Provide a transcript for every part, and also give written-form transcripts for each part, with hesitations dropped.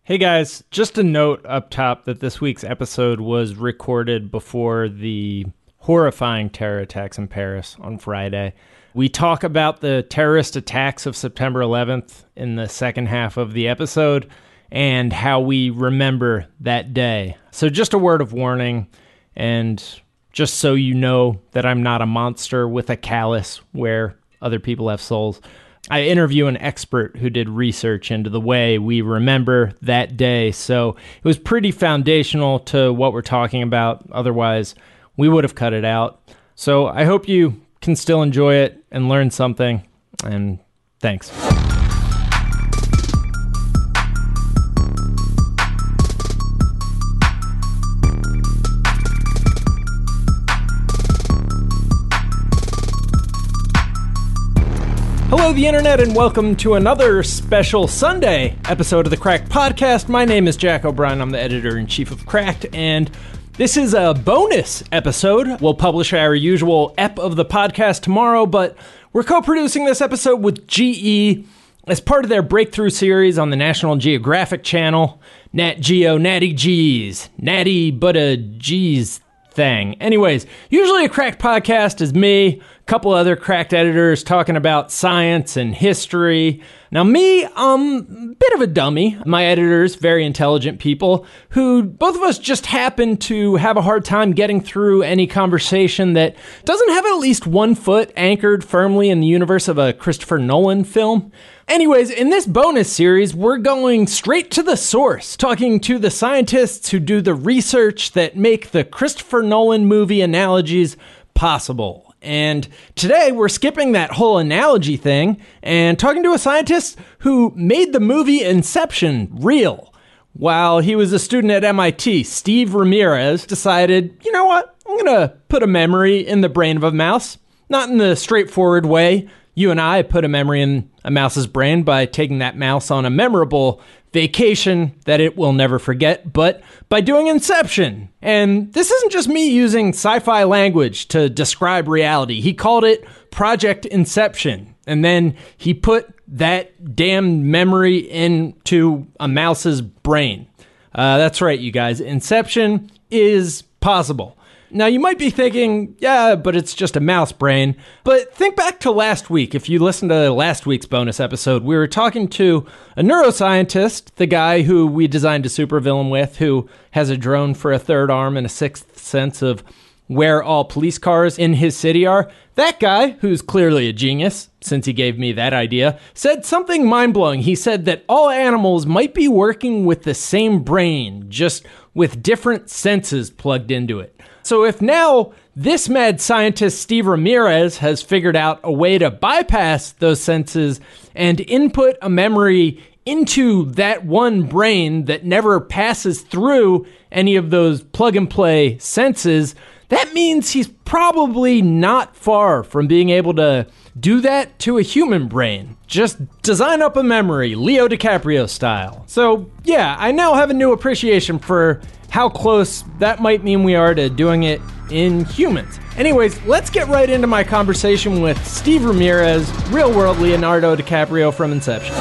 Hey guys, just a note up top that this week's episode was recorded before the horrifying terror attacks in Paris on Friday. We talk about the terrorist attacks of September 11th in the second half of the episode and how we remember that day. So just a word of warning, and just so you know that I'm not a monster with a callus where other people have souls. I interview an expert who did research into the way we remember that day, so it was pretty foundational to what we're talking about. Otherwise, we would have cut it out. So I hope you can still enjoy it and learn something, and thanks. Hello, the internet, and welcome to another special Sunday episode of the Cracked Podcast. My name is Jack O'Brien. I'm the editor-in-chief of Cracked, and this is a bonus episode. We'll publish our usual ep of the podcast tomorrow, but we're co-producing this episode with GE as part of their breakthrough series on the National Geographic Channel. Nat Geo, Natty G's, Natty but a G's thing. Anyways, usually a Cracked Podcast is me, a couple other Cracked editors talking about science and history. Now me, bit of a dummy. My editors, very intelligent people, who both of us just happen to have a hard time getting through any conversation that doesn't have at least one foot anchored firmly in the universe of a Christopher Nolan film. Anyways, in this bonus series, we're going straight to the source, talking to the scientists who do the research that make the Christopher Nolan movie analogies possible. And today we're skipping that whole analogy thing and talking to a scientist who made the movie Inception real. While he was a student at MIT, Steve Ramirez decided, you know what, I'm going to put a memory in the brain of a mouse. Not in the straightforward way you and I put a memory in a mouse's brain by taking that mouse on a memorable vacation that it will never forget, but by doing Inception. And this isn't just me using sci-fi language to describe reality. He called it Project Inception. And then he put that damn memory into a mouse's brain. That's right, you guys. Inception is possible. Now, you might be thinking, yeah, but it's just a mouse brain. But think back to last week. If you listened to last week's bonus episode, we were talking to a neuroscientist, the guy who we designed a supervillain with, who has a drone for a third arm and a sixth sense of where all police cars in his city are. That guy, who's clearly a genius, since he gave me that idea, said something mind-blowing. He said that all animals might be working with the same brain, just with different senses plugged into it. So if now this mad scientist Steve Ramirez has figured out a way to bypass those senses and input a memory into that one brain that never passes through any of those plug-and-play senses, that means he's probably not far from being able to do that to a human brain. Just design up a memory, Leo DiCaprio style. So yeah, I now have a new appreciation for how close that might mean we are to doing it in humans. Anyways, let's get right into my conversation with Steve Ramirez, real-world Leonardo DiCaprio from Inception.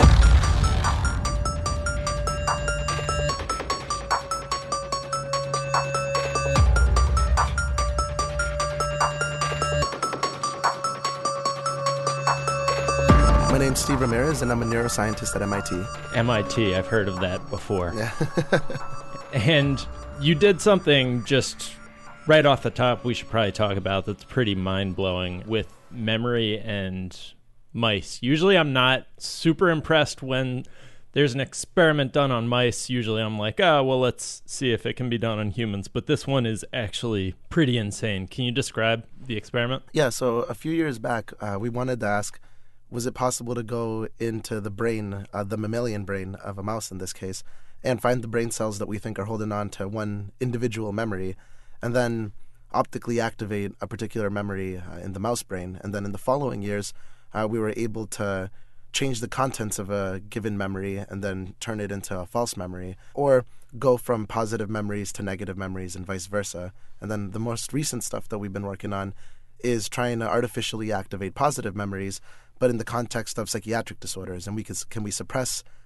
My name's Steve Ramirez, and I'm a neuroscientist at MIT. MIT, I've heard of that before. Yeah. And you did something just right off the top we should probably talk about that's pretty mind-blowing with memory and mice. Usually I'm not super impressed when there's an experiment done on mice. Usually I'm like, oh, well, let's see if it can be done on humans. But this one is actually pretty insane. Can you describe the experiment? Yeah, so a few years back, we wanted to ask, was it possible to go into the brain, the mammalian brain of a mouse in this case, and find the brain cells that we think are holding on to one individual memory, and then optically activate a particular memory in the mouse brain. And then in the following years, we were able to change the contents of a given memory and then turn it into a false memory, or go from positive memories to negative memories and vice versa. And then the most recent stuff that we've been working on is trying to artificially activate positive memories, but in the context of psychiatric disorders. And can we suppress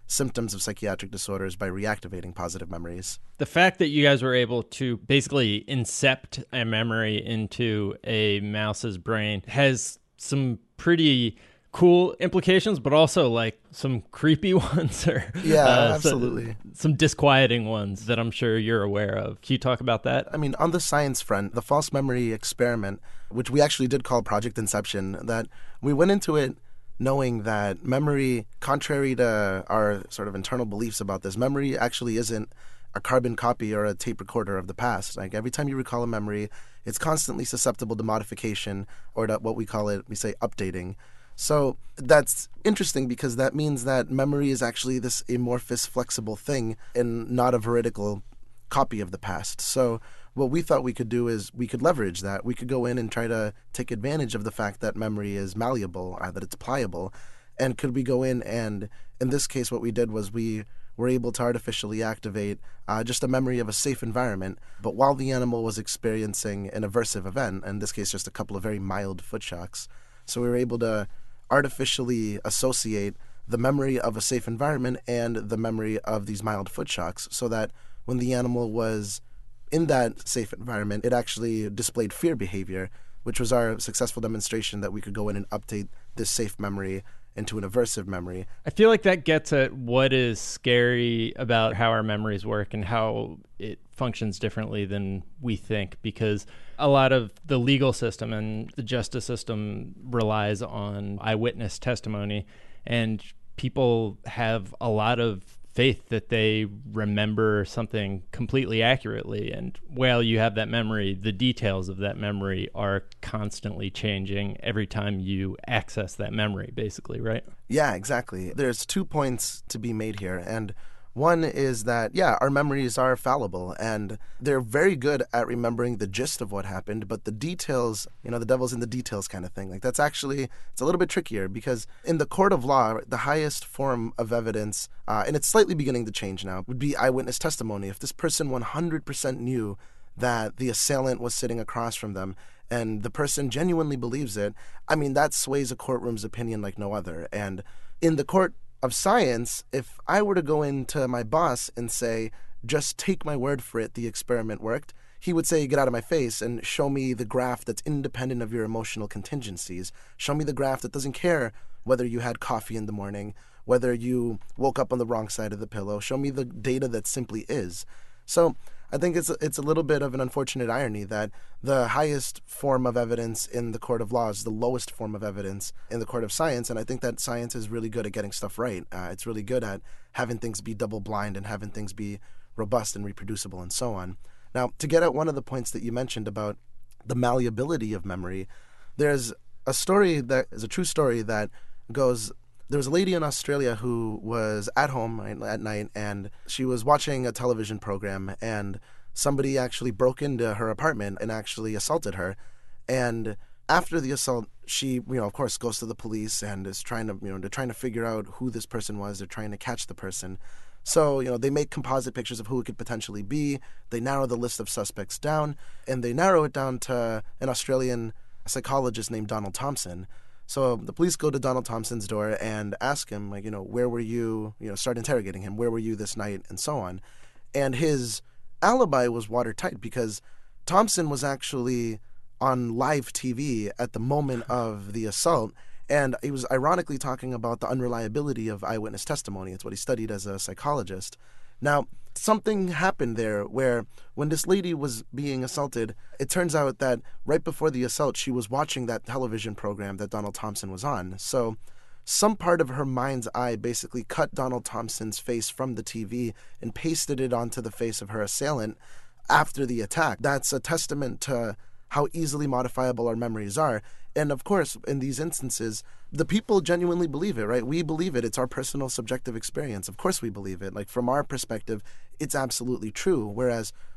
symptoms of psychiatric disorders by reactivating positive memories. The fact that you guys were able to basically incept a memory into a mouse's brain has some pretty cool implications, but also like some creepy ones or absolutely. Some disquieting ones that I'm sure you're aware of. Can you talk about that? I mean, on the science front, the false memory experiment, which we actually did call Project Inception, that we went into it knowing that memory, contrary to our sort of internal beliefs about this, memory actually isn't a carbon copy or a tape recorder of the past. Like every time you recall a memory, it's constantly susceptible to modification, or to what we say updating. So that's interesting because that means that memory is actually this amorphous, flexible thing and not a veridical copy of the past. So what we thought we could do is we could leverage that. We could go in and try to take advantage of the fact that memory is malleable, that it's pliable. And could we go in and, in this case, what we did was we were able to artificially activate just a memory of a safe environment, but while the animal was experiencing an aversive event, in this case just a couple of very mild foot shocks. So we were able to artificially associate the memory of a safe environment and the memory of these mild foot shocks, so that when the animal was in that safe environment, it actually displayed fear behavior, which was our successful demonstration that we could go in and update this safe memory into an aversive memory. I feel like that gets at what is scary about how our memories work and how it functions differently than we think, because a lot of the legal system and the justice system relies on eyewitness testimony, and people have a lot of faith that they remember something completely accurately. And while you have that memory, the details of that memory are constantly changing every time you access that memory, basically, right? Yeah, exactly. There's 2 points to be made here. And one is that, our memories are fallible and they're very good at remembering the gist of what happened, but the details, the devil's in the details kind of thing. Like that's actually, it's a little bit trickier because in the court of law, the highest form of evidence, and it's slightly beginning to change now, would be eyewitness testimony. If this person 100% knew that the assailant was sitting across from them and the person genuinely believes it, I mean, that sways a courtroom's opinion like no other. And in the court of science, if I were to go into my boss and say, just take my word for it, the experiment worked, he would say, get out of my face and show me the graph that's independent of your emotional contingencies. Show me the graph that doesn't care whether you had coffee in the morning, whether you woke up on the wrong side of the pillow. Show me the data that simply is. So I think it's a little bit of an unfortunate irony that the highest form of evidence in the court of law is the lowest form of evidence in the court of science, and I think that science is really good at getting stuff right. It's really good at having things be double-blind and having things be robust and reproducible and so on. Now, to get at one of the points that you mentioned about the malleability of memory, there's a story that is a true story that goes... There was a lady in Australia who was at home at night, and she was watching a television program, and somebody actually broke into her apartment and actually assaulted her. And after the assault, she, of course, goes to the police and is trying to, they're trying to figure out who this person was. They're trying to catch the person. So, they make composite pictures of who it could potentially be. They narrow the list of suspects down, and they narrow it down to an Australian psychologist named Donald Thompson. So the police go to Donald Thompson's door and ask him, where were you, start interrogating him, where were you this night, and so on. And his alibi was watertight because Thompson was actually on live TV at the moment of the assault, and he was ironically talking about the unreliability of eyewitness testimony. It's what he studied as a psychologist. Now, something happened there where when this lady was being assaulted, it turns out that right before the assault, she was watching that television program that Donald Thompson was on. So some part of her mind's eye basically cut Donald Thompson's face from the TV and pasted it onto the face of her assailant after the attack. That's a testament to how easily modifiable our memories are. And of course, in these instances, the people genuinely believe it, right? We believe it. It's our personal subjective experience. Of course we believe it. Like from our perspective, it's absolutely true. Whereas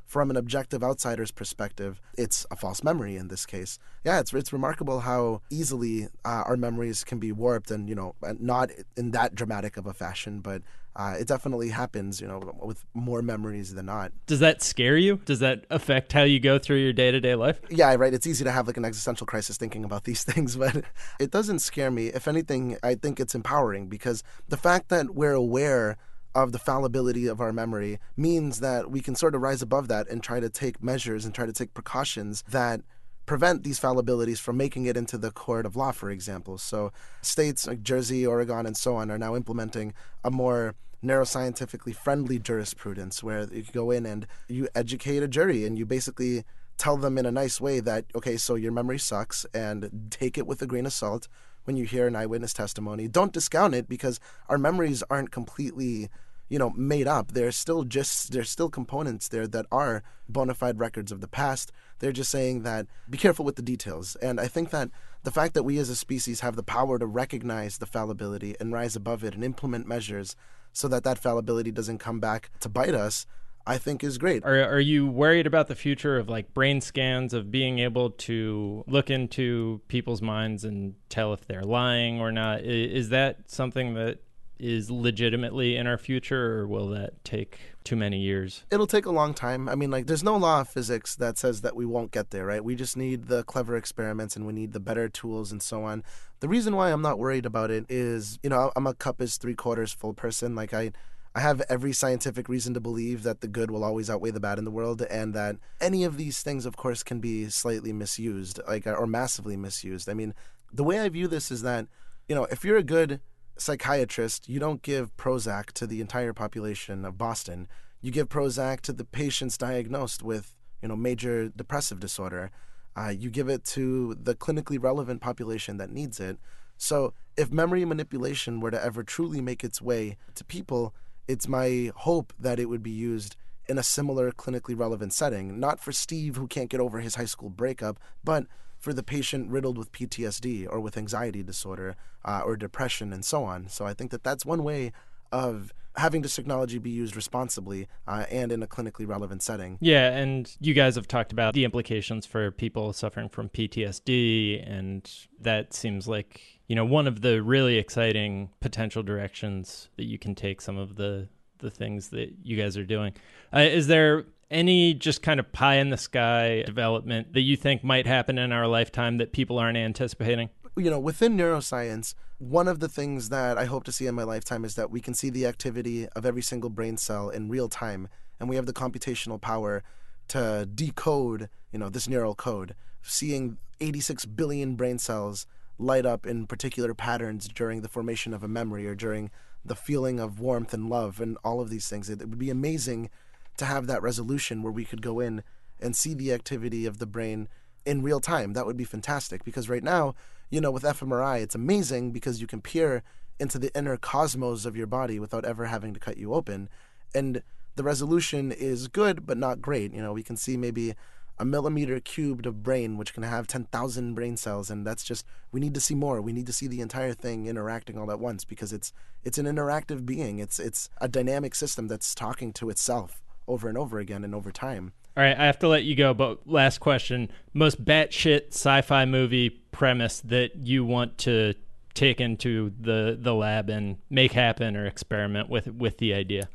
from an objective outsider's perspective, it's a false memory in this case. Yeah, it's remarkable how easily our memories can be warped, and not in that dramatic of a fashion, but it definitely happens, with more memories than not. Does that scare you? Does that affect how you go through your day-to-day life? Yeah, right. It's easy to have like an existential crisis thinking about these things, but it doesn't scare me. If anything, I think it's empowering, because the fact that we're aware of the fallibility of our memory means that we can sort of rise above that and try to take measures and try to take precautions that prevent these fallibilities from making it into the court of law, for example. So states like Jersey, Oregon, and so on are now implementing a more neuroscientifically friendly jurisprudence where you go in and you educate a jury and you basically tell them in a nice way that, okay, so your memory sucks and take it with a grain of salt when you hear an eyewitness testimony. Don't discount it, because our memories aren't completely, made up. There's still components there that are bona fide records of the past. They're just saying that be careful with the details. And I think that the fact that we as a species have the power to recognize the fallibility and rise above it and implement measures so that fallibility doesn't come back to bite us, I think is great. Are you worried about the future of like brain scans, of being able to look into people's minds and tell if they're lying or not? Is that something that is legitimately in our future, or will that take too many years? It'll take a long time. I mean, there's no law of physics that says that we won't get there, right? We just need the clever experiments and we need the better tools and so on. The reason why I'm not worried about it is, I'm a cup is 3/4 full person. I have every scientific reason to believe that the good will always outweigh the bad in the world, and that any of these things, of course, can be slightly misused, or massively misused. I mean, the way I view this is that, if you're a good psychiatrist, you don't give Prozac to the entire population of Boston. You give Prozac to the patients diagnosed with, major depressive disorder. You give it to the clinically relevant population that needs it. So if memory manipulation were to ever truly make its way to people, it's my hope that it would be used in a similar clinically relevant setting, not for Steve who can't get over his high school breakup, but for the patient riddled with PTSD or with anxiety disorder or depression and so on. So I think that that's one way of having this technology be used responsibly and in a clinically relevant setting. Yeah, and you guys have talked about the implications for people suffering from PTSD, and that seems like, one of the really exciting potential directions that you can take some of the things that you guys are doing. Is there any just kind of pie in the sky development that you think might happen in our lifetime that people aren't anticipating? Within neuroscience, one of the things that I hope to see in my lifetime is that we can see the activity of every single brain cell in real time, and we have the computational power to decode, this neural code, seeing 86 billion brain cells light up in particular patterns during the formation of a memory or during the feeling of warmth and love and all of these things. It would be amazing to have that resolution where we could go in and see the activity of the brain in real time. That would be fantastic, because right now, with fMRI, it's amazing because you can peer into the inner cosmos of your body without ever having to cut you open. And the resolution is good, but not great. We can see maybe a millimeter cubed of brain, which can have 10,000 brain cells, and that's just, we need to see more. We need to see the entire thing interacting all at once, because it's an interactive being. It's a dynamic system that's talking to itself over and over again and over time. All right, I have to let you go, but last question. Most batshit sci-fi movie premise that you want to take into the lab and make happen or experiment with the idea?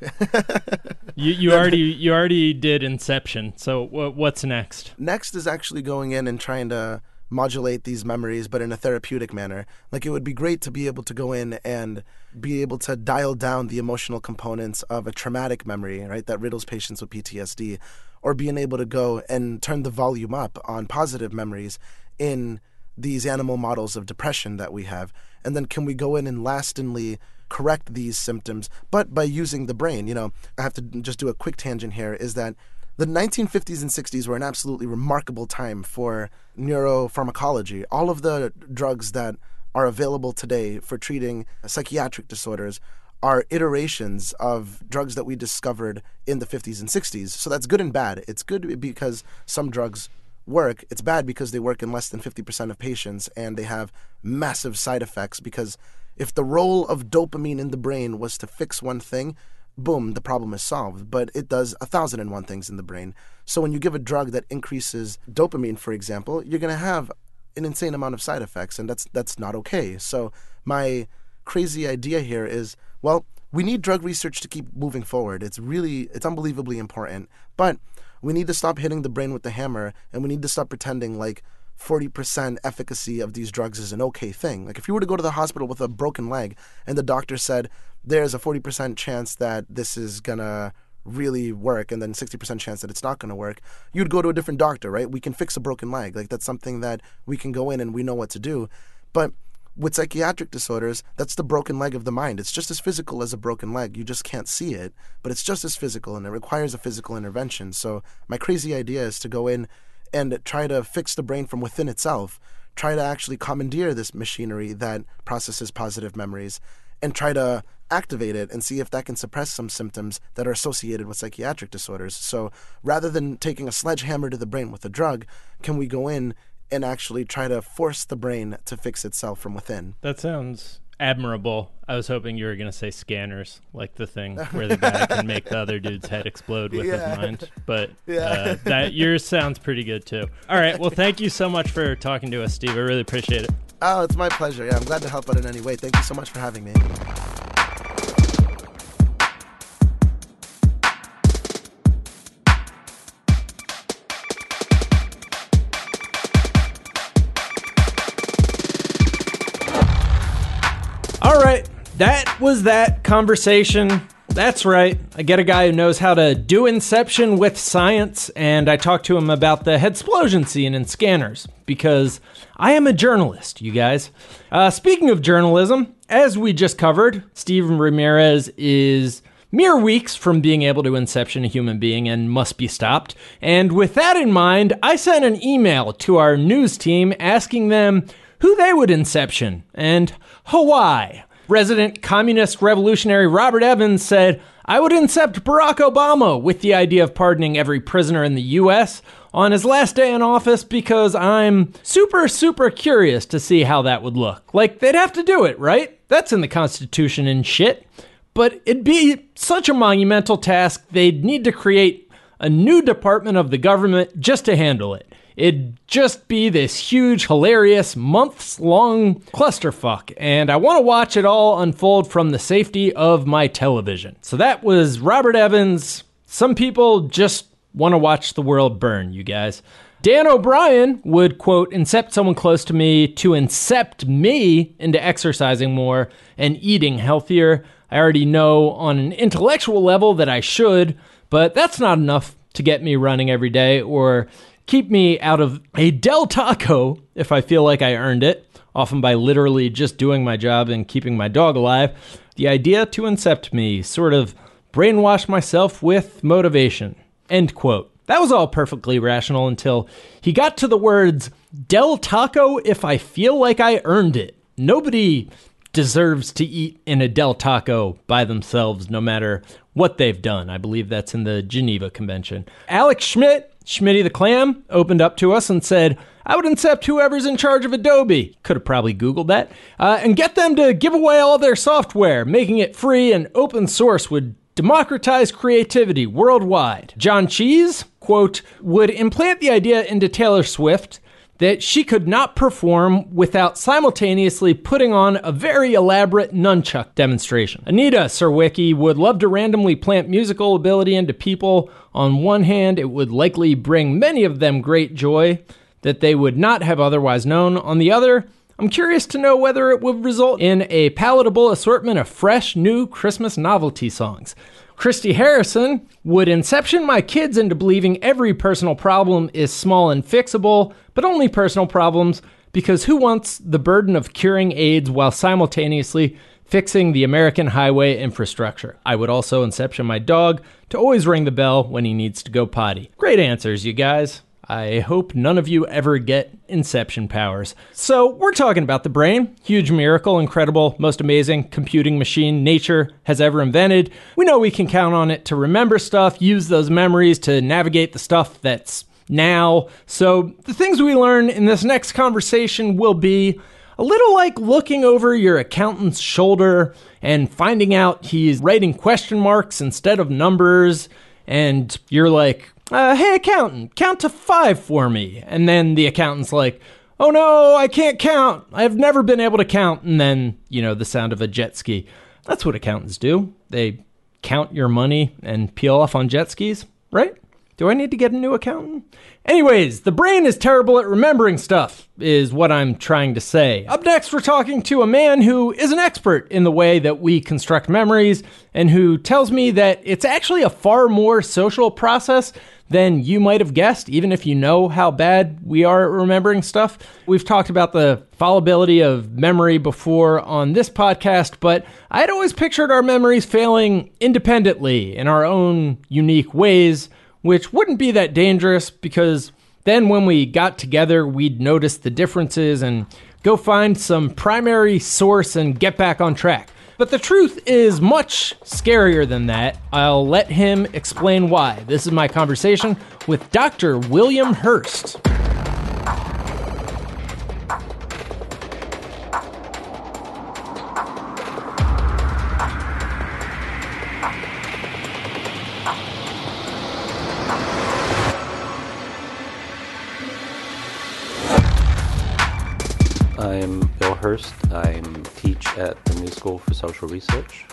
You already did Inception, so what's next? Next is actually going in and trying to modulate these memories, but in a therapeutic manner. It would be great to be able to go in and be able to dial down the emotional components of a traumatic memory, right, that riddles patients with PTSD, or being able to go and turn the volume up on positive memories in these animal models of depression that we have. And then can we go in and lastingly correct these symptoms, but by using the brain? I have to just do a quick tangent here, is that the 1950s and 60s were an absolutely remarkable time for neuropharmacology. All of the drugs that are available today for treating psychiatric disorders are iterations of drugs that we discovered in the 50s and 60s. So that's good and bad. It's good because some drugs work. It's bad because they work in less than 50% of patients, and they have massive side effects, because if the role of dopamine in the brain was to fix one thing, boom, the problem is solved. But it does 1,001 things in the brain. So when you give a drug that increases dopamine, for example, you're going to have an insane amount of side effects, and that's not okay. So my crazy idea here is, well, we need drug research to keep moving forward. It's unbelievably important. But we need to stop hitting the brain with the hammer, and we need to stop pretending like 40% efficacy of these drugs is an okay thing. Like if you were to go to the hospital with a broken leg and the doctor said there's a 40% chance that this is gonna really work and then 60% chance that it's not gonna work, you'd go to a different doctor, right? We can fix a broken leg. Like that's something that we can go in and we know what to do. But with psychiatric disorders, that's the broken leg of the mind. It's just as physical as a broken leg. You just can't see it, but it's just as physical and it requires a physical intervention. So my crazy idea is to go in and try to fix the brain from within itself, try to actually commandeer this machinery that processes positive memories and try to activate it and see if that can suppress some symptoms that are associated with psychiatric disorders. So rather than taking a sledgehammer to the brain with a drug, can we go in and actually try to force the brain to fix itself from within? That sounds admirable. I was hoping you were going to say scanners, like the thing where the guy can make the other dude's head explode with his mind. But that yours sounds pretty good too. All right. Well, thank you so much for talking to us, Steve. I really appreciate it. Oh, it's my pleasure. Yeah, I'm glad to help out in any way. Thank you so much for having me. All right, that was that conversation. That's right. I get a guy who knows how to do Inception with science, and I talked to him about the headsplosion scene in Scanners, because I am a journalist, you guys. Speaking of journalism, as we just covered, Steven Ramirez is mere weeks from being able to Inception a human being and must be stopped. And with that in mind, I sent an email to our news team asking them who they would Inception, and Hawaii. Resident communist revolutionary Robert Evans said, I would incept Barack Obama with the idea of pardoning every prisoner in the U.S. on his last day in office because I'm super, super curious to see how that would look. Like, they'd have to do it, right? That's in the Constitution and shit. But it'd be such a monumental task, they'd need to create a new department of the government just to handle it. It'd just be this huge, hilarious, months-long clusterfuck, and I want to watch it all unfold from the safety of my television. So that was Robert Evans. Some people just want to watch the world burn, you guys. Dan O'Brien would, quote, incept someone close to me to incept me into exercising more and eating healthier. I already know on an intellectual level that I should, but that's not enough to get me running every day or keep me out of a Del Taco if I feel like I earned it, often by literally just doing my job and keeping my dog alive. The idea to incept me, sort of brainwash myself with motivation. End quote. That was all perfectly rational until he got to the words, Del Taco if I feel like I earned it. Nobody deserves to eat in a Del Taco by themselves, no matter what they've done. I believe that's in the Geneva Convention. Alex Schmidt, Schmitty the Clam, opened up to us and said, I would incept whoever's in charge of Adobe. Could have probably Googled that. And get them to give away all their software. Making it free and open source would democratize creativity worldwide. John Cheese, quote, would implant the idea into Taylor Swift that she could not perform without simultaneously putting on a very elaborate nunchuck demonstration. Anita Serwicki would love to randomly plant musical ability into people. On one hand, it would likely bring many of them great joy that they would not have otherwise known. On the other, I'm curious to know whether it would result in a palatable assortment of fresh, new Christmas novelty songs. Christy Harrison would inception my kids into believing every personal problem is small and fixable, but only personal problems, because who wants the burden of curing AIDS while simultaneously fixing the American highway infrastructure? I would also inception my dog to always ring the bell when he needs to go potty. Great answers, you guys. I hope none of you ever get inception powers. So we're talking about the brain. Huge miracle, incredible, most amazing computing machine nature has ever invented. We know we can count on it to remember stuff, use those memories to navigate the stuff that's now. So the things we learn in this next conversation will be a little like looking over your accountant's shoulder and finding out he's writing question marks instead of numbers, and you're like, hey, accountant, count to 5 for me. And then the accountant's like, oh no, I can't count. I've never been able to count. And then, the sound of a jet ski. That's what accountants do. They count your money and peel off on jet skis, right? Do I need to get a new accountant? Anyways, the brain is terrible at remembering stuff, is what I'm trying to say. Up next, we're talking to a man who is an expert in the way that we construct memories and who tells me that it's actually a far more social process than you might have guessed, even if you know how bad we are at remembering stuff. We've talked about the fallibility of memory before on this podcast, but I'd always pictured our memories failing independently in our own unique ways, which wouldn't be that dangerous because then when we got together, we'd notice the differences and go find some primary source and get back on track. But the truth is much scarier than that. I'll let him explain why. This is my conversation with Dr. William Hurst. I'm Bill Hurst. I teach at the New School for Social Research,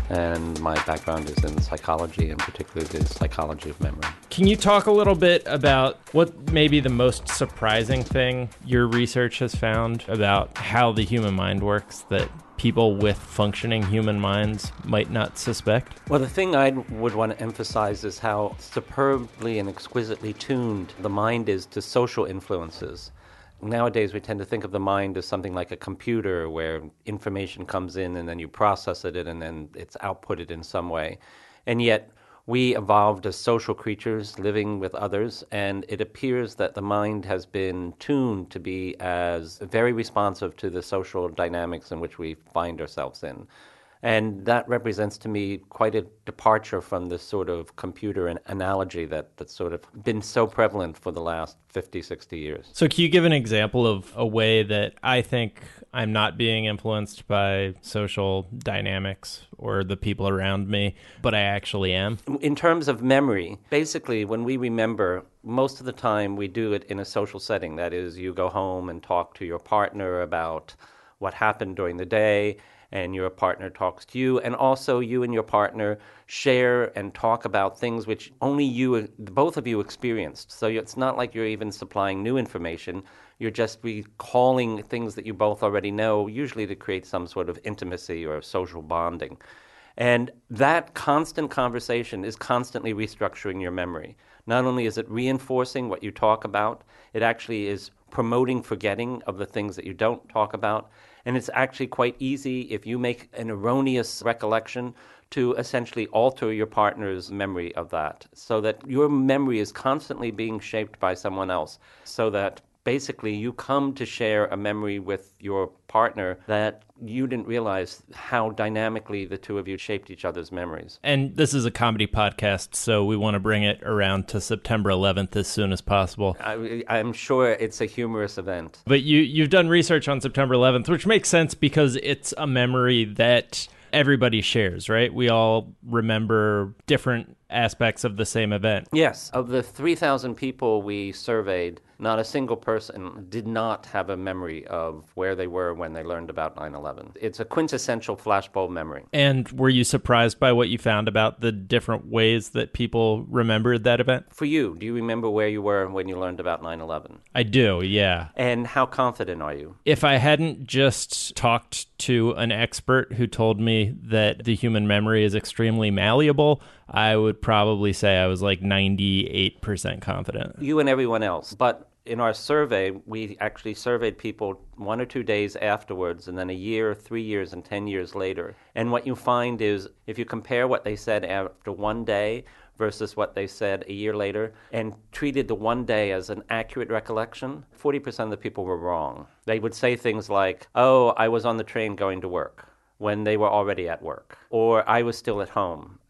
and my background is in psychology, and particularly the psychology of memory. Can you talk a little bit about what may be the most surprising thing your research has found about how the human mind works that people with functioning human minds might not suspect? Well, the thing I would want to emphasize is how superbly and exquisitely tuned the mind is to social influences. Nowadays, we tend to think of the mind as something like a computer where information comes in and then you process it and then it's outputted in some way. And yet, we evolved as social creatures living with others, and it appears that the mind has been tuned to be as very responsive to the social dynamics in which we find ourselves in. And that represents to me quite a departure from this sort of computer analogy that's sort of been so prevalent for the last 50, 60 years. So can you give an example of a way that I think I'm not being influenced by social dynamics or the people around me, but I actually am? In terms of memory, basically when we remember, most of the time we do it in a social setting. That is, you go home and talk to your partner about what happened during the day, and your partner talks to you, and also you and your partner share and talk about things which only you, both of you, experienced. So it's not like you're even supplying new information. You're just recalling things that you both already know, usually to create some sort of intimacy or social bonding. And that constant conversation is constantly restructuring your memory. Not only is it reinforcing what you talk about, it actually is promoting forgetting of the things that you don't talk about. And it's actually quite easy, if you make an erroneous recollection, to essentially alter your partner's memory of that, so that your memory is constantly being shaped by someone else, so that basically you come to share a memory with your partner that you didn't realize how dynamically the two of you shaped each other's memories. And this is a comedy podcast, so we want to bring it around to September 11th as soon as possible. I'm sure it's a humorous event. But you've done research on September 11th, which makes sense because it's a memory that everybody shares, right? We all remember different aspects of the same event. Yes. Of the 3,000 people we surveyed, not a single person did not have a memory of where they were when they learned about 9/11. It's a quintessential flashbulb memory. And were you surprised by what you found about the different ways that people remembered that event? For you, do you remember where you were when you learned about 9/11? I do, yeah. And how confident are you? If I hadn't just talked to an expert who told me that the human memory is extremely malleable, I would probably say I was like 98% confident. You and everyone else. But in our survey, we actually surveyed people 1 or 2 days afterwards, and then a year, 3 years, and 10 years later. And what you find is, if you compare what they said after 1 day versus what they said a year later, and treated the 1 day as an accurate recollection, 40% of the people were wrong. They would say things like, oh, I was on the train going to work, when they were already at work, or I was still at home.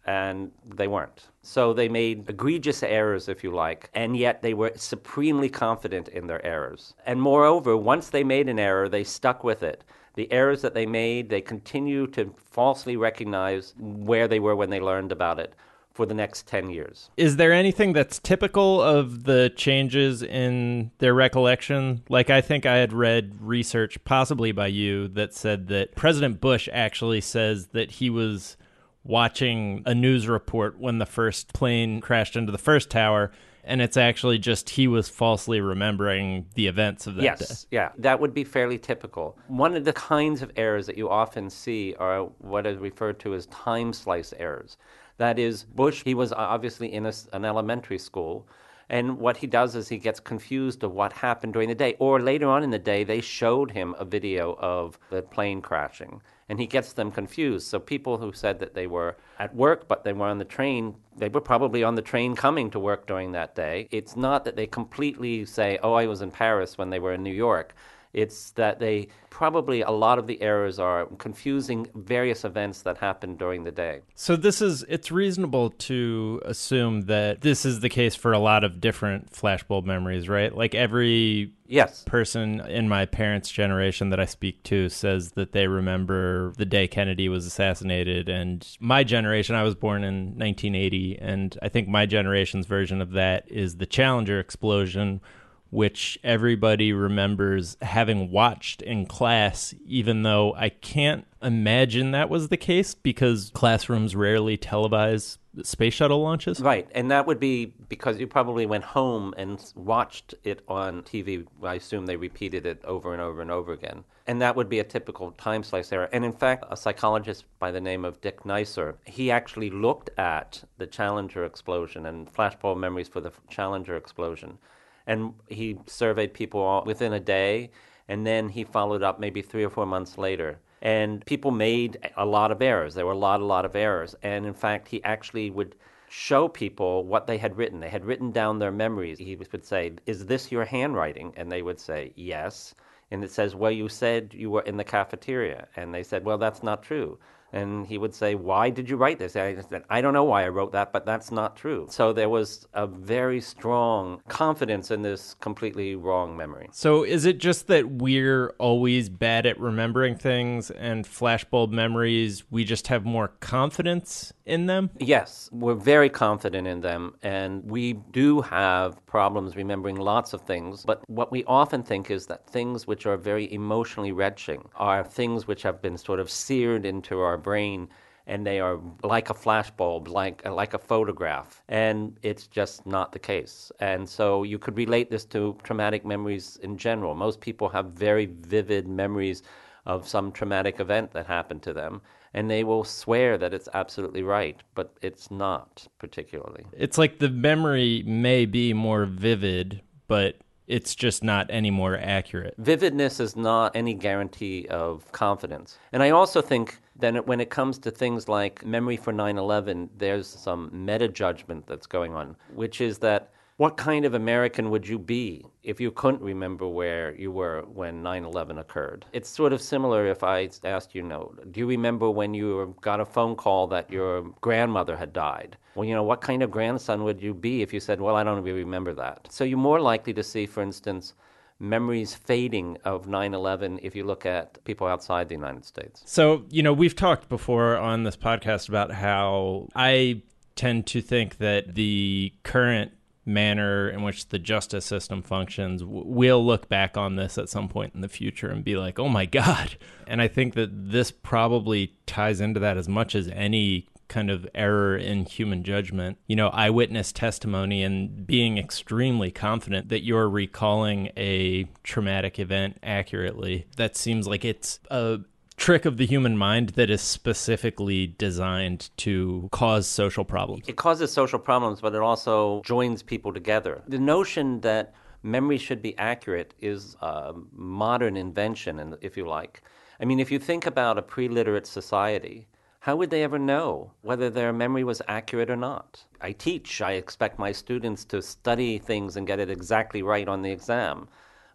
and they weren't. So they made egregious errors, if you like, and yet they were supremely confident in their errors. And moreover, once they made an error, they stuck with it. The errors that they made, they continue to falsely recognize where they were when they learned about it for the next 10 years. Is there anything that's typical of the changes in their recollection? Like, I think I had read research, possibly by you, that said that President Bush actually says that he was watching a news report when the first plane crashed into the first tower, and it's actually just he was falsely remembering the events of that day. Yes, yeah, that would be fairly typical. One of the kinds of errors that you often see are what is referred to as time slice errors. That is, Bush, he was obviously in an elementary school, and what he does is he gets confused of what happened during the day. Or later on in the day, they showed him a video of the plane crashing, and he gets them confused. So people who said that they were at work, but they were on the train, they were probably on the train coming to work during that day. It's not that they completely say, oh, I was in Paris when they were in New York. It's that they probably, a lot of the errors are confusing various events that happened during the day. So it's reasonable to assume that this is the case for a lot of different flashbulb memories, right? Like every person in my parents' generation that I speak to says that they remember the day Kennedy was assassinated. And my generation, I was born in 1980, and I think my generation's version of that is the Challenger explosion, which everybody remembers having watched in class, even though I can't imagine that was the case because classrooms rarely televise space shuttle launches. Right, and that would be because you probably went home and watched it on TV. I assume they repeated it over and over and over again. And that would be a typical time slice error. And in fact, a psychologist by the name of Dick Neisser, he actually looked at the Challenger explosion and flashbulb memories for the Challenger explosion. And he surveyed people within a day, and then he followed up maybe 3 or 4 months later. And people made a lot of errors. There were a lot of errors. And in fact, he actually would show people what they had written. They had written down their memories. He would say, is this your handwriting? And they would say, yes. And it says, well, you said you were in the cafeteria. And they said, well, that's not true. And he would say, why did you write this? And I said, I don't know why I wrote that, but that's not true. So there was a very strong confidence in this completely wrong memory. So is it just that we're always bad at remembering things and flashbulb memories, we just have more confidence in them? Yes, we're very confident in them, and we do have problems remembering lots of things. But what we often think is that things which are very emotionally retching are things which have been sort of seared into our brain, and they are like a flashbulb, like a photograph, and it's just not the case. And so you could relate this to traumatic memories in general. Most people have very vivid memories of some traumatic event that happened to them, and they will swear that it's absolutely right, but it's not particularly. It's like the memory may be more vivid, but it's just not any more accurate. Vividness is not any guarantee of confidence. And I also think that when it comes to things like memory for 9/11, there's some meta-judgment that's going on, which is that what kind of American would you be if you couldn't remember where you were when 9/11 occurred? It's sort of similar if I asked you, do you remember when you got a phone call that your grandmother had died? Well, what kind of grandson would you be if you said, well, I don't really remember that? So you're more likely to see, for instance, memories fading of 9/11 if you look at people outside the United States. So, we've talked before on this podcast about how I tend to think that the current manner in which the justice system functions, we'll look back on this at some point in the future and be like, oh my God. And I think that this probably ties into that as much as any kind of error in human judgment. Eyewitness testimony and being extremely confident that you're recalling a traumatic event accurately. That seems like it's a trick of the human mind that is specifically designed to cause social problems. It causes social problems, but it also joins people together. The notion that memory should be accurate is a modern invention, if you like. I mean, if you think about a pre-literate society, how would they ever know whether their memory was accurate or not? I teach. I expect my students to study things and get it exactly right on the exam.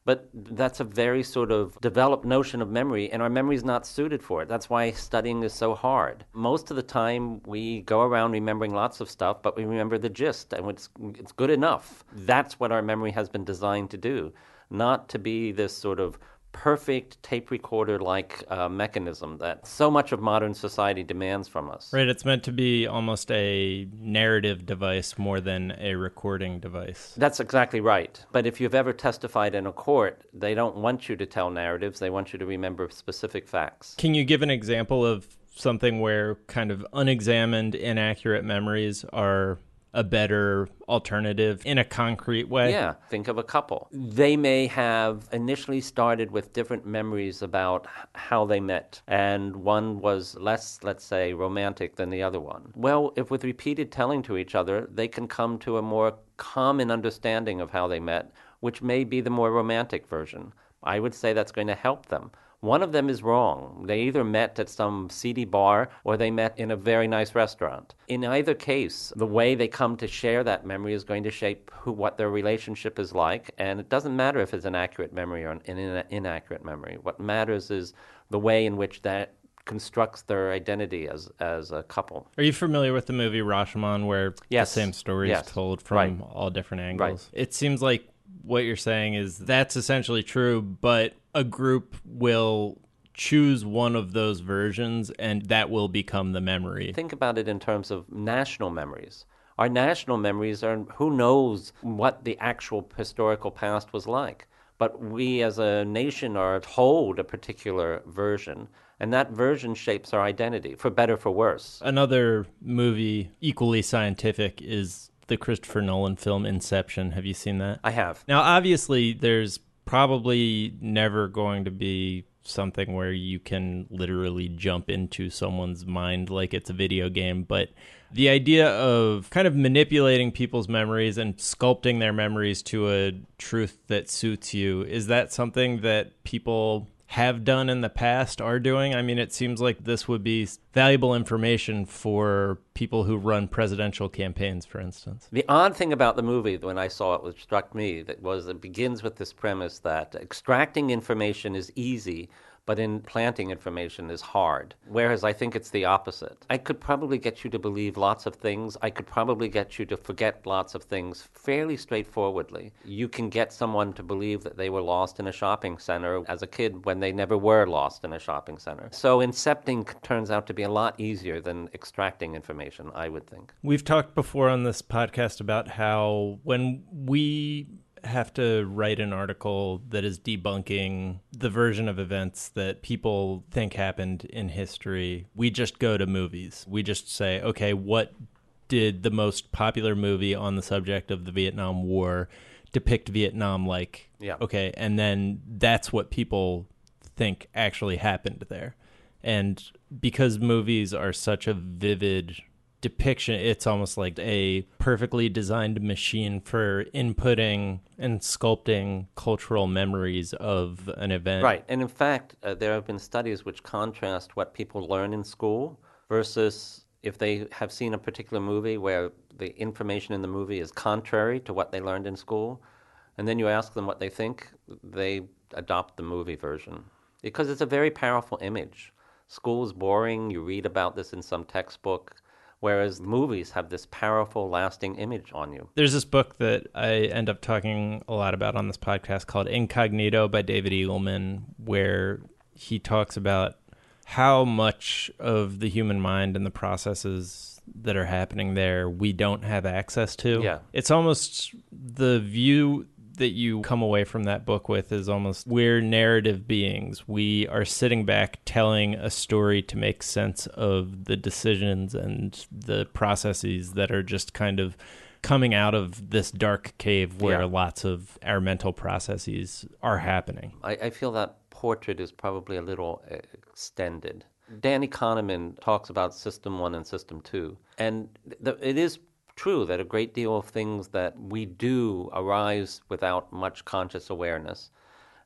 But that's a very sort of developed notion of memory, and our memory is not suited for it. That's why studying is so hard. Most of the time, we go around remembering lots of stuff, but we remember the gist, and it's good enough. That's what our memory has been designed to do, not to be this sort of perfect tape recorder-like mechanism that so much of modern society demands from us. Right, it's meant to be almost a narrative device more than a recording device. That's exactly right. But if you've ever testified in a court, they don't want you to tell narratives. They want you to remember specific facts. Can you give an example of something where kind of unexamined, inaccurate memories are a better alternative in a concrete way? Yeah, think of a couple. They may have initially started with different memories about how they met, and one was less, let's say, romantic than the other one. Well, if with repeated telling to each other, they can come to a more common understanding of how they met, which may be the more romantic version. I would say that's going to help them. One of them is wrong. They either met at some seedy bar or they met in a very nice restaurant. In either case, the way they come to share that memory is going to shape what their relationship is like, and it doesn't matter if it's an accurate memory or an inaccurate memory. What matters is the way in which that constructs their identity as a couple. Are you familiar with the movie Rashomon, where the same story is told from all different angles? Right. It seems like what you're saying is that's essentially true, but a group will choose one of those versions and that will become the memory. Think about it in terms of national memories. Our national memories are, who knows what the actual historical past was like. But we as a nation are told a particular version, and that version shapes our identity, for better, for worse. Another movie equally scientific is the Christopher Nolan film Inception. Have you seen that? I have. Now, obviously, there's probably never going to be something where you can literally jump into someone's mind like it's a video game, but the idea of kind of manipulating people's memories and sculpting their memories to a truth that suits you, is that something that people have done in the past, are doing? I mean, it seems like this would be valuable information for people who run presidential campaigns, for instance. The odd thing about the movie, when I saw it, which struck me, that was it begins with this premise that extracting information is easy, but implanting information is hard. Whereas I think it's the opposite. I could probably get you to believe lots of things. I could probably get you to forget lots of things fairly straightforwardly. You can get someone to believe that they were lost in a shopping center as a kid when they never were lost in a shopping center. So incepting turns out to be a lot easier than extracting information, I would think. We've talked before on this podcast about how when we have to write an article that is debunking the version of events that people think happened in history, we just go to movies. We just say, okay, what did the most popular movie on the subject of the Vietnam War depict Vietnam like? Yeah. Okay, and then that's what people think actually happened there. And because movies are such a vivid depiction, it's almost like a perfectly designed machine for inputting and sculpting cultural memories of an event. Right. And in fact, there have been studies which contrast what people learn in school versus if they have seen a particular movie where the information in the movie is contrary to what they learned in school, and then you ask them what they think, they adopt the movie version. Because it's a very powerful image. School is boring, you read about this in some textbook, whereas movies have this powerful, lasting image on you. There's this book that I end up talking a lot about on this podcast called Incognito by David Eagleman, where he talks about how much of the human mind and the processes that are happening there we don't have access to. Yeah. It's almost the view that you come away from that book with is almost we're narrative beings. We are sitting back telling a story to make sense of the decisions and the processes that are just kind of coming out of this dark cave where lots of our mental processes are happening. I feel that portrait is probably a little extended. Danny Kahneman talks about System 1 and System 2, and it is true that a great deal of things that we do arise without much conscious awareness.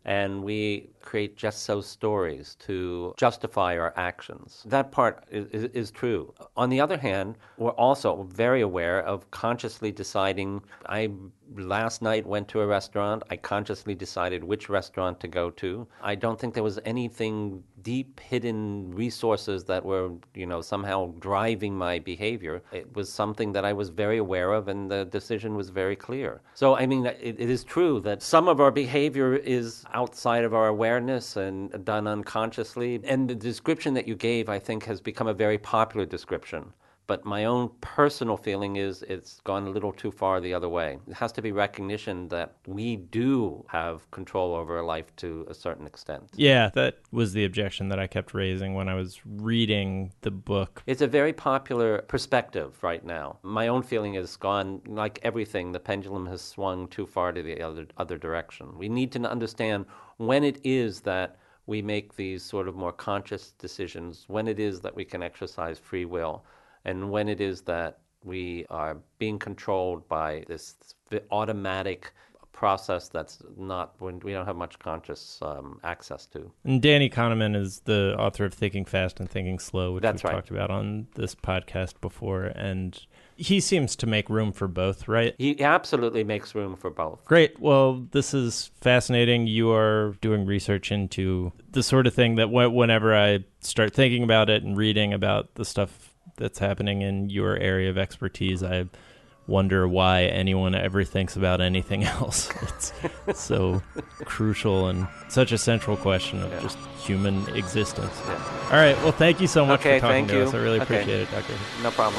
and we create just so stories to justify our actions. That part is true. On the other hand, we're also very aware of consciously deciding. I last night went to a restaurant. I consciously decided which restaurant to go to. I don't think there was anything deep hidden resources that were, somehow driving my behavior. It was something that I was very aware of, and the decision was very clear. So, it is true that some of our behavior is outside of our awareness and done unconsciously. And the description that you gave, I think, has become a very popular description. But my own personal feeling is it's gone a little too far the other way. It has to be recognition that we do have control over our life to a certain extent. Yeah, that was the objection that I kept raising when I was reading the book. It's a very popular perspective right now. My own feeling is gone, like everything, the pendulum has swung too far to the other direction. We need to understand when it is that we make these sort of more conscious decisions, when it is that we can exercise free will, and when it is that we are being controlled by this automatic process that's not, when we don't have much conscious access to. And Danny Kahneman is the author of Thinking Fast and Thinking Slow, which we've talked about on this podcast before. And he seems to make room for both, right? He absolutely makes room for both. Great. Well, this is fascinating. You are doing research into the sort of thing that whenever I start thinking about it and reading about the stuff that's happening in your area of expertise, I wonder why anyone ever thinks about anything else. It's so crucial and such a central question of just human existence. Yeah. All right. Well, thank you so much for talking to us. I really appreciate it, Doctor. No problem.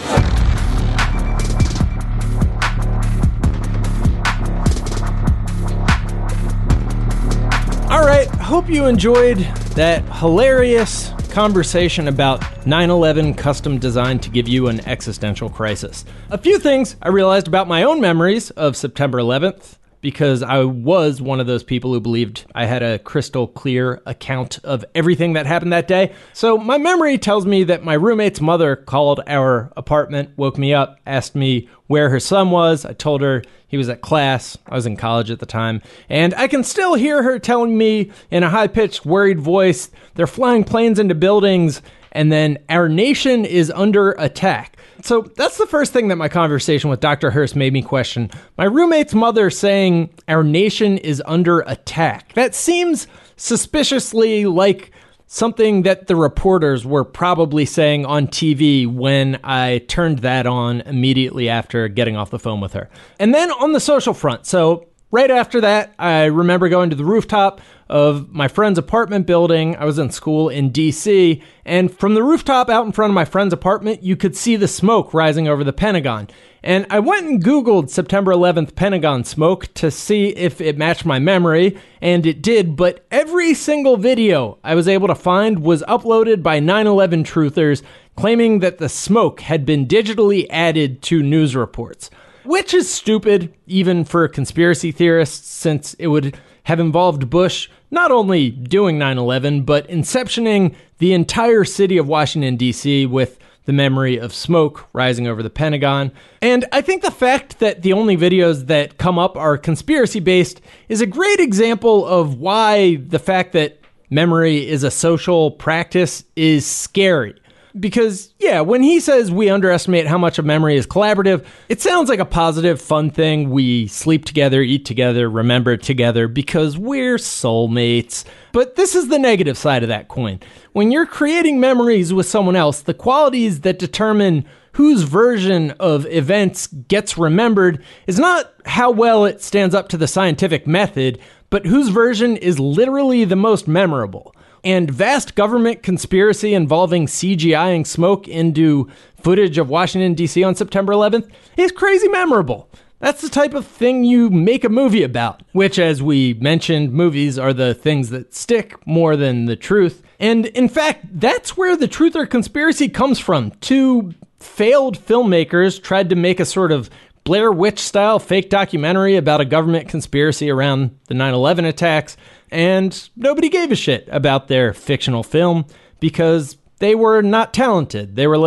All right. Hope you enjoyed that hilarious conversation about 9/11 custom designed to give you an existential crisis. A few things I realized about my own memories of September 11th, because I was one of those people who believed I had a crystal clear account of everything that happened that day. So my memory tells me that my roommate's mother called our apartment, woke me up, asked me where her son was. I told her he was at class. I was in college at the time. And I can still hear her telling me in a high-pitched, worried voice, they're flying planes into buildings, and then our nation is under attack. So that's the first thing that my conversation with Dr. Hurst made me question. My roommate's mother saying our nation is under attack. That seems suspiciously like something that the reporters were probably saying on TV when I turned that on immediately after getting off the phone with her. And then on the social front, so right after that, I remember going to the rooftop of my friend's apartment building. I was in school in D.C., and from the rooftop out in front of my friend's apartment, you could see the smoke rising over the Pentagon. And I went and Googled September 11th Pentagon smoke to see if it matched my memory, and it did, but every single video I was able to find was uploaded by 9/11 truthers claiming that the smoke had been digitally added to news reports, which is stupid, even for conspiracy theorists, since it would have involved Bush not only doing 9/11, but inceptioning the entire city of Washington, D.C. with the memory of smoke rising over the Pentagon. And I think the fact that the only videos that come up are conspiracy-based is a great example of why the fact that memory is a social practice is scary. Because, yeah, when he says we underestimate how much of memory is collaborative, it sounds like a positive, fun thing. We sleep together, eat together, remember together because we're soulmates. But this is the negative side of that coin. When you're creating memories with someone else, the qualities that determine whose version of events gets remembered is not how well it stands up to the scientific method, but whose version is literally the most memorable. And vast government conspiracy involving CGIing smoke into footage of Washington, D.C. on September 11th is crazy memorable. That's the type of thing you make a movie about, which, as we mentioned, movies are the things that stick more than the truth. And in fact, that's where the truth or conspiracy comes from. Two failed filmmakers tried to make a sort of Blair Witch-style fake documentary about a government conspiracy around the 9/11 attacks, and nobody gave a shit about their fictional film because they were not talented. They were like,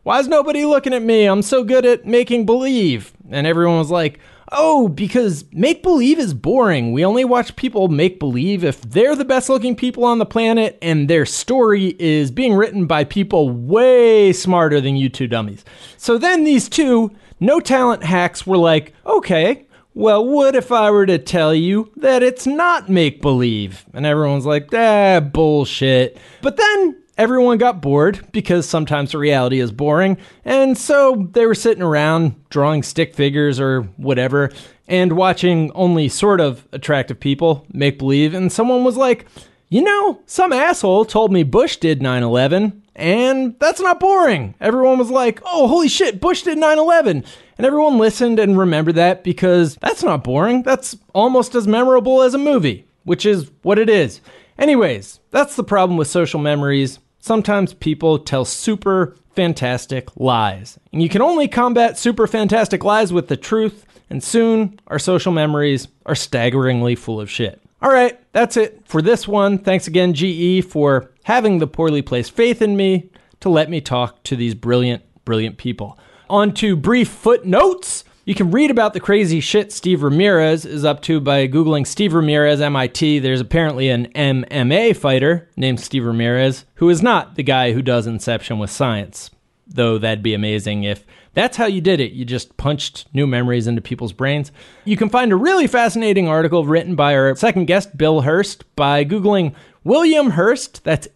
why is nobody looking at me? I'm so good at making believe. And everyone was like, oh, because make believe is boring. We only watch people make believe if they're the best looking people on the planet and their story is being written by people way smarter than you two dummies. So then these two no talent hacks were like, okay, well, what if I were to tell you that it's not make believe? And everyone's like, bullshit. But then everyone got bored because sometimes reality is boring. And so they were sitting around drawing stick figures or whatever and watching only sort of attractive people make believe. And someone was like, you know, some asshole told me Bush did 9/11 and that's not boring. Everyone was like, oh, holy shit, Bush did 9/11. And everyone listened and remembered that because that's not boring. That's almost as memorable as a movie, which is what it is. Anyways, that's the problem with social memories. Sometimes people tell super fantastic lies. And you can only combat super fantastic lies with the truth, and soon our social memories are staggeringly full of shit. All right, that's it for this one. Thanks again, GE, for having the poorly placed faith in me to let me talk to these brilliant, brilliant people. On to brief footnotes. You can read about the crazy shit Steve Ramirez is up to by Googling Steve Ramirez, MIT. There's apparently an MMA fighter named Steve Ramirez who is not the guy who does Inception with science, though that'd be amazing if that's how you did it. You just punched new memories into people's brains. You can find a really fascinating article written by our second guest, Bill Hurst, by Googling William Hurst, that's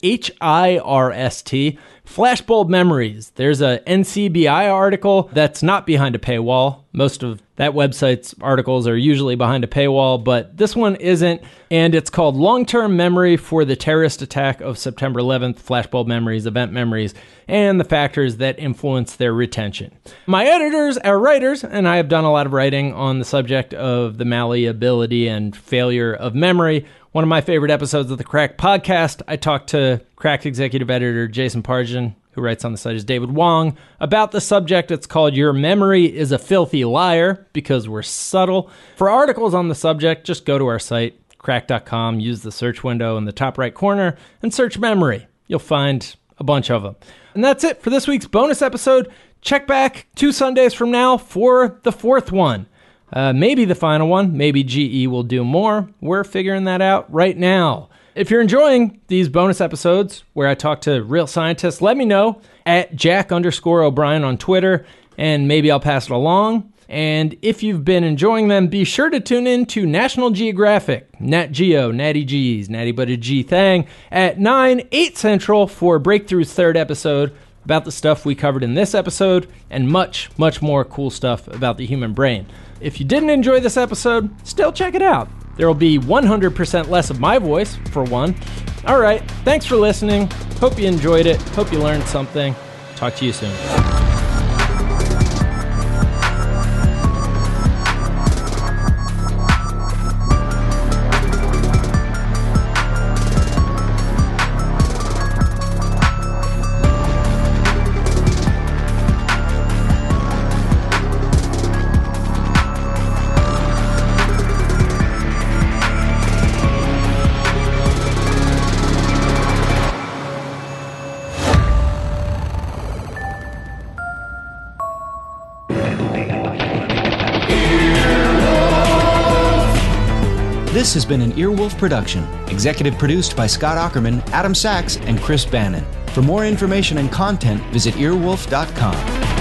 Hirst, Flashbulb Memories. There's a NCBI article that's not behind a paywall. Most of that website's articles are usually behind a paywall, but this one isn't, and it's called Long-Term Memory for the Terrorist Attack of September 11th, Flashbulb Memories, Event Memories, and the Factors that Influence Their Retention. My editors are writers, and I have done a lot of writing on the subject of the malleability and failure of memory. One of my favorite episodes of the Cracked podcast, I talked to Cracked executive editor Jason Pargin, who writes on the site as David Wong, about the subject. It's called Your Memory is a Filthy Liar, because we're subtle. For articles on the subject, just go to our site, cracked.com, use the search window in the top right corner, and search memory. You'll find a bunch of them. And that's it for this week's bonus episode. Check back 2 Sundays from now for the 4th one. Maybe the final one. Maybe GE will do more. We're figuring that out right now. If you're enjoying these bonus episodes where I talk to real scientists, let me know at Jack_O'Brien on Twitter, and maybe I'll pass it along. And if you've been enjoying them, be sure to tune in to National Geographic, Nat Geo, Natty G's, Natty But a G Thang, at 9, 8 Central for Breakthrough's 3rd episode about the stuff we covered in this episode, and much, much more cool stuff about the human brain. If you didn't enjoy this episode, still check it out. There will be 100% less of my voice, for one. All right, thanks for listening. Hope you enjoyed it. Hope you learned something. Talk to you soon. This has been an Earwolf production, executive produced by Scott Aukerman, Adam Sachs, and Chris Bannon. For more information and content, visit earwolf.com.